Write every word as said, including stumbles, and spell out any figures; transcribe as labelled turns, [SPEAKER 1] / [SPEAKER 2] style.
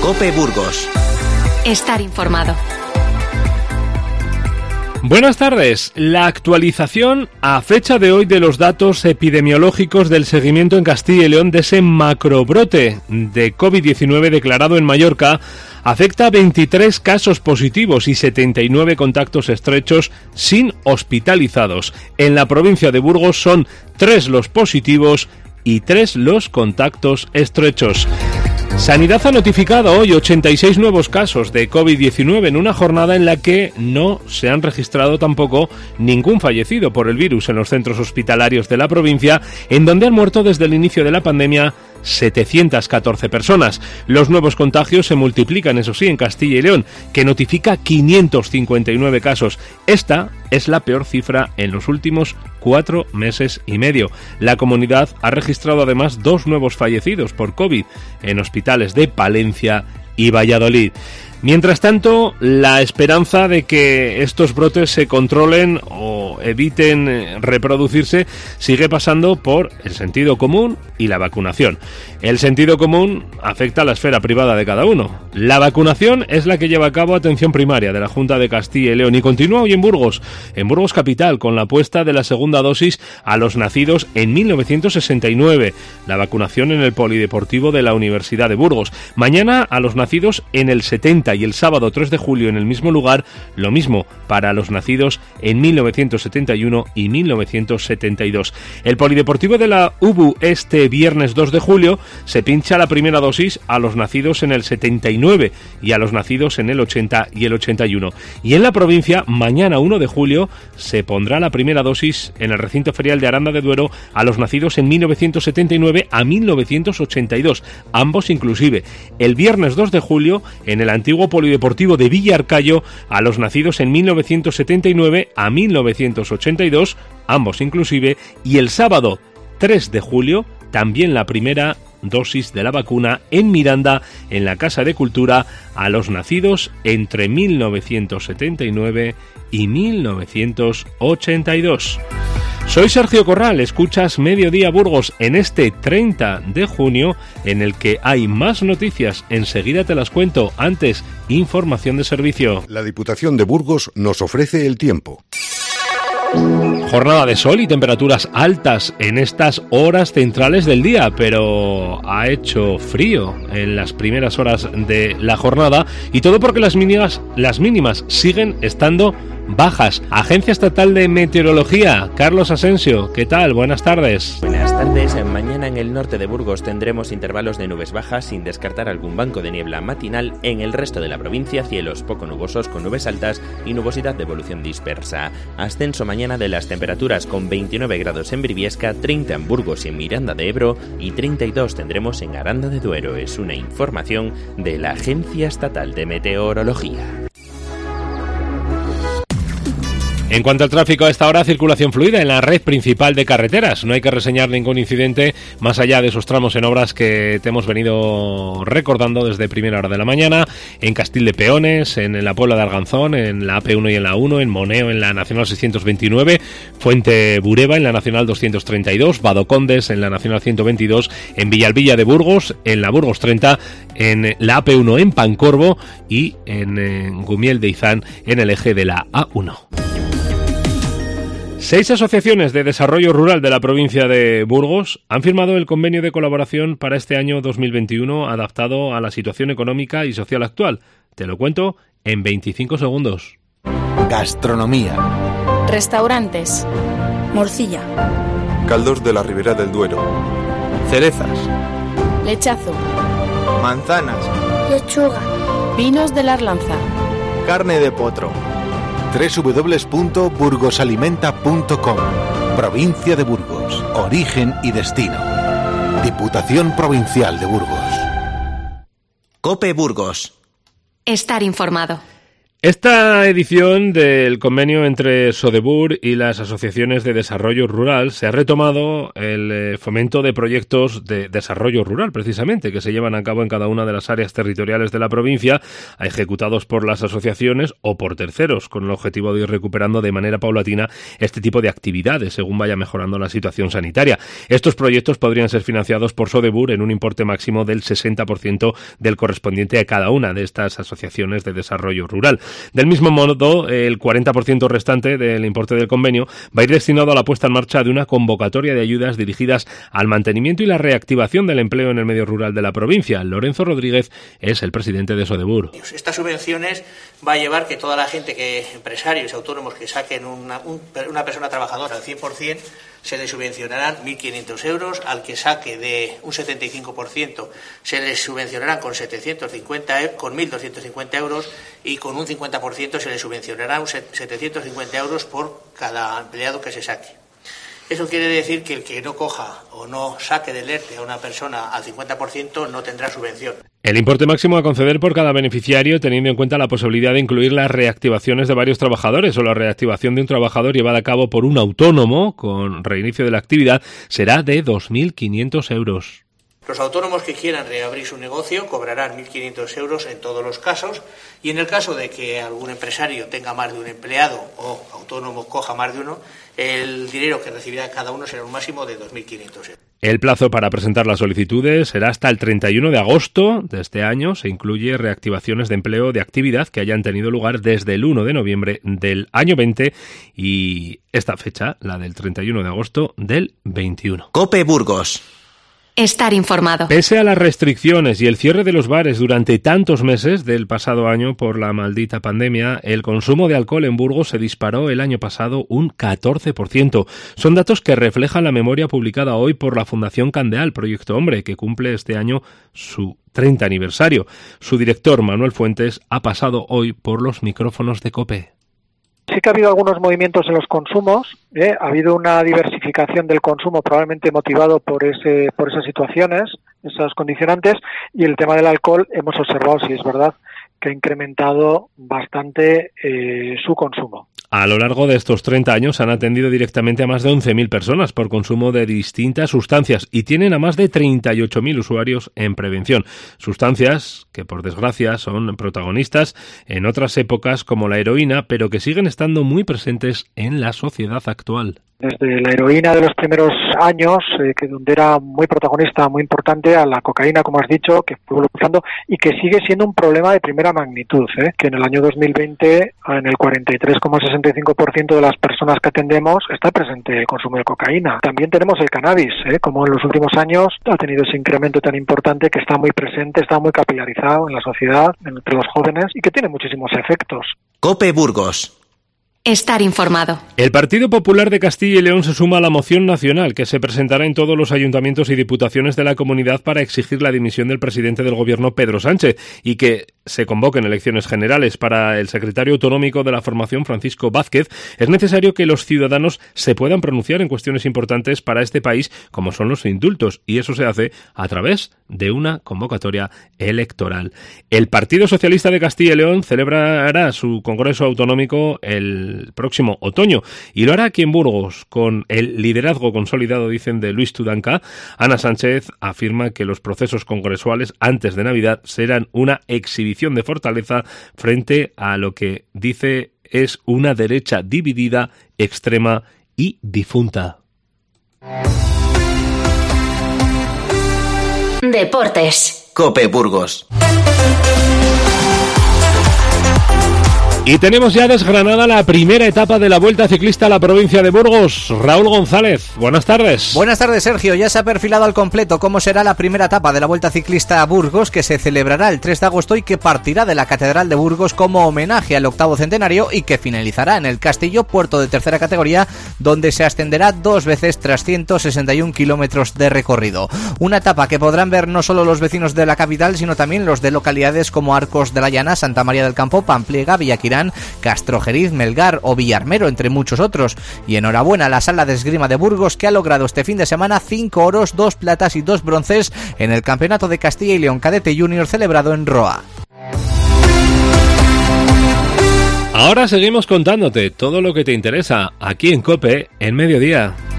[SPEAKER 1] COPE Burgos.
[SPEAKER 2] Estar informado.
[SPEAKER 3] Buenas tardes. La actualización a fecha de hoy de los datos epidemiológicos del seguimiento en Castilla y León de ese macrobrote de COVID diecinueve declarado en Mallorca afecta a veintitrés casos positivos y setenta y nueve contactos estrechos sin hospitalizados. En la provincia de Burgos son tres los positivos y tres los contactos estrechos. Sanidad ha notificado hoy ochenta y seis nuevos casos de COVID diecinueve en una jornada en la que no se han registrado tampoco ningún fallecido por el virus en los centros hospitalarios de la provincia, en donde han muerto desde el inicio de la pandemia setecientas catorce personas. Los nuevos contagios se multiplican, eso sí, en Castilla y León, que notifica quinientos cincuenta y nueve casos. Esta es la peor cifra en los últimos cuatro meses y medio. La comunidad ha registrado además dos nuevos fallecidos por COVID en hospitales de Palencia y Valladolid. Mientras tanto, la esperanza de que estos brotes se controlen o eviten reproducirse sigue pasando por el sentido común y la vacunación. El sentido común afecta a la esfera privada de cada uno. La vacunación es la que lleva a cabo Atención Primaria de la Junta de Castilla y León y continúa hoy en Burgos, en Burgos Capital, con la puesta de la segunda dosis a los nacidos en mil novecientos sesenta y nueve, la vacunación en el Polideportivo de la Universidad de Burgos. Mañana a los nacidos en el setenta y el sábado tres de julio en el mismo lugar, lo mismo para los nacidos en mil novecientos setenta y uno y mil novecientos setenta y dos. El Polideportivo de la U B U este viernes dos de julio se pincha la primera dosis a los nacidos en el setenta y nueve y a los nacidos en el ochenta y el ochenta y uno. Y en la provincia, mañana uno de julio, se pondrá la primera dosis en el recinto ferial de Aranda de Duero a los nacidos en mil novecientos setenta y nueve a mil novecientos ochenta y dos, ambos inclusive. El viernes dos de julio, en el antiguo Polideportivo de Villarcayo, a los nacidos en mil novecientos setenta y nueve a mil novecientos ochenta y dos, ambos inclusive. Y el sábado tres de julio, también la primera dosis de la vacuna en Miranda, en la Casa de Cultura, a los nacidos entre mil novecientos setenta y nueve y mil novecientos ochenta y dos. Soy Sergio Corral, escuchas Mediodía Burgos en este treinta de junio, en el que hay más noticias. Enseguida te las cuento. Antes, información de servicio.
[SPEAKER 4] La Diputación de Burgos nos ofrece el tiempo.
[SPEAKER 3] Jornada de sol y temperaturas altas en estas horas centrales del día, pero ha hecho frío en las primeras horas de la jornada, y todo porque las mínimas, las mínimas siguen estando bajas. Agencia Estatal de Meteorología, Carlos Asensio, ¿qué tal? Buenas tardes.
[SPEAKER 5] Buenas tardes. Mañana en el norte de Burgos tendremos intervalos de nubes bajas sin descartar algún banco de niebla matinal. En el resto de la provincia, cielos poco nubosos con nubes altas y nubosidad de evolución dispersa. Ascenso mañana de las temperaturas con veintinueve grados en Briviesca, treinta en Burgos y en Miranda de Ebro y treinta y dos tendremos en Aranda de Duero. Es una información de la Agencia Estatal de Meteorología.
[SPEAKER 3] En cuanto al tráfico, a esta hora circulación fluida en la red principal de carreteras. No hay que reseñar ningún incidente más allá de esos tramos en obras que te hemos venido recordando desde primera hora de la mañana. En Castil de Peones, en la Puebla de Arganzón, en la A P uno y en la uno, en Moneo en la Nacional seiscientos veintinueve, Fuente Bureba en la Nacional doscientos treinta y dos, Badocondes en la Nacional ciento veintidós, en Villalbilla de Burgos, en la Burgos treinta, en la A P uno en Pancorbo y en, en Gumiel de Izán en el eje de la A uno. Seis asociaciones de desarrollo rural de la provincia de Burgos han firmado el convenio de colaboración para este año dos mil veintiuno adaptado a la situación económica y social actual. Te lo cuento en veinticinco segundos.
[SPEAKER 6] Gastronomía.
[SPEAKER 2] Restaurantes. Morcilla.
[SPEAKER 7] Caldos de la Ribera del Duero.
[SPEAKER 6] Cerezas.
[SPEAKER 2] Lechazo.
[SPEAKER 6] Manzanas.
[SPEAKER 2] Lechuga. Vinos de la Arlanza.
[SPEAKER 6] Carne de potro. doble u doble u doble u punto burgosalimenta punto com. Provincia de Burgos. Origen y destino. Diputación Provincial de Burgos.
[SPEAKER 1] COPE Burgos.
[SPEAKER 2] Estar informado.
[SPEAKER 3] Esta edición del convenio entre Sodebur y las asociaciones de desarrollo rural se ha retomado el fomento de proyectos de desarrollo rural, precisamente, que se llevan a cabo en cada una de las áreas territoriales de la provincia, ejecutados por las asociaciones o por terceros, con el objetivo de ir recuperando de manera paulatina este tipo de actividades, según vaya mejorando la situación sanitaria. Estos proyectos podrían ser financiados por Sodebur en un importe máximo del sesenta por ciento del correspondiente a cada una de estas asociaciones de desarrollo rural. Del mismo modo, el cuarenta por ciento restante del importe del convenio va a ir destinado a la puesta en marcha de una convocatoria de ayudas dirigidas al mantenimiento y la reactivación del empleo en el medio rural de la provincia. Lorenzo Rodríguez es el presidente de Sodebur.
[SPEAKER 1] Estas subvenciones va a llevar que toda la gente, que empresarios, autónomos que saquen una, un, una persona trabajadora al cien por ciento, se le subvencionarán mil quinientos euros, al que saque de un setenta y cinco por ciento se le subvencionarán con setecientos cincuenta, con mil doscientos cincuenta euros, y con un cincuenta por ciento se le subvencionarán setecientos cincuenta euros por cada empleado que se saque. Eso quiere decir que el que no coja o no saque del ERTE a una persona al cincuenta por ciento no tendrá subvención.
[SPEAKER 3] El importe máximo a conceder por cada beneficiario, teniendo en cuenta la posibilidad de incluir las reactivaciones de varios trabajadores o la reactivación de un trabajador llevada a cabo por un autónomo con reinicio de la actividad, será de dos mil quinientos euros.
[SPEAKER 1] Los autónomos que quieran reabrir su negocio cobrarán mil quinientos euros en todos los casos, y en el caso de que algún empresario tenga más de un empleado o autónomo coja más de uno, el dinero que recibirá cada uno será un máximo de dos mil quinientos euros.
[SPEAKER 3] El plazo para presentar las solicitudes será hasta el treinta y uno de agosto de este año. Se incluye reactivaciones de empleo de actividad que hayan tenido lugar desde el uno de noviembre del año veinte y esta fecha, la del treinta y uno de agosto del veintiuno.
[SPEAKER 8] COPE Burgos.
[SPEAKER 2] Estar informado.
[SPEAKER 3] Pese a las restricciones y el cierre de los bares durante tantos meses del pasado año por la maldita pandemia, el consumo de alcohol en Burgos se disparó el año pasado un catorce por ciento. Son datos que reflejan la memoria publicada hoy por la Fundación Candeal, Proyecto Hombre, que cumple este año su treinta aniversario. Su director, Manuel Fuentes, ha pasado hoy por los micrófonos de COPE.
[SPEAKER 9] Sí que ha habido algunos movimientos en los consumos, ¿eh? Ha habido una diversificación del consumo probablemente motivado por ese por esas situaciones, esas condicionantes, y el tema del alcohol hemos observado, sí es verdad, que ha incrementado bastante eh, su consumo.
[SPEAKER 3] A lo largo de estos treinta años han atendido directamente a más de once mil personas por consumo de distintas sustancias y tienen a más de treinta y ocho mil usuarios en prevención. Sustancias que, por desgracia, son protagonistas en otras épocas como la heroína, pero que siguen estando muy presentes en la sociedad actual.
[SPEAKER 9] Desde la heroína de los primeros años, eh, que donde era muy protagonista, muy importante, a la cocaína, como has dicho, que fue evolucionando y que sigue siendo un problema de primera magnitud, ¿eh? Que en el año dos mil veinte, en el cuarenta y tres coma sesenta y cinco por ciento de las personas que atendemos está presente el consumo de cocaína. También tenemos el cannabis, ¿eh? Como en los últimos años ha tenido ese incremento tan importante, que está muy presente, está muy capilarizado en la sociedad, entre los jóvenes, y que tiene muchísimos efectos.
[SPEAKER 8] COPE Burgos.
[SPEAKER 2] Estar informado.
[SPEAKER 3] El Partido Popular de Castilla y León se suma a la moción nacional que se presentará en todos los ayuntamientos y diputaciones de la comunidad para exigir la dimisión del presidente del gobierno, Pedro Sánchez, y que se convoquen elecciones generales. Para el secretario autonómico de la formación, Francisco Vázquez, es necesario que los ciudadanos se puedan pronunciar en cuestiones importantes para este país, como son los indultos, y eso se hace a través de una convocatoria electoral. El Partido Socialista de Castilla y León celebrará su congreso autonómico el el próximo otoño y lo hará aquí en Burgos con el liderazgo consolidado, dicen, de Luis Tudanca. Ana Sánchez afirma que los procesos congresuales antes de Navidad serán una exhibición de fortaleza frente a lo que dice es una derecha dividida, extrema y difunta.
[SPEAKER 2] Deportes.
[SPEAKER 8] COPE Burgos.
[SPEAKER 3] Y tenemos ya desgranada la primera etapa de la Vuelta Ciclista a la provincia de Burgos. Raúl González, buenas tardes.
[SPEAKER 10] Buenas tardes, Sergio. Ya se ha perfilado al completo cómo será la primera etapa de la Vuelta Ciclista a Burgos, que se celebrará el tres de agosto y que partirá de la Catedral de Burgos como homenaje al octavo centenario y que finalizará en el Castillo, puerto de tercera categoría, donde se ascenderá dos veces tras ciento sesenta y un kilómetros de recorrido. Una etapa que podrán ver no solo los vecinos de la capital, sino también los de localidades como Arcos de la Llana, Santa María del Campo, Pampliega, Villaquirán, Castrojeriz, Melgar o Villarmero, entre muchos otros. Y enhorabuena a la Sala de Esgrima de Burgos, que ha logrado este fin de semana cinco oros, dos platas y dos bronces en el Campeonato de Castilla y León Cadete Junior celebrado en Roa.
[SPEAKER 3] Ahora seguimos contándote todo lo que te interesa aquí en COPE en Mediodía.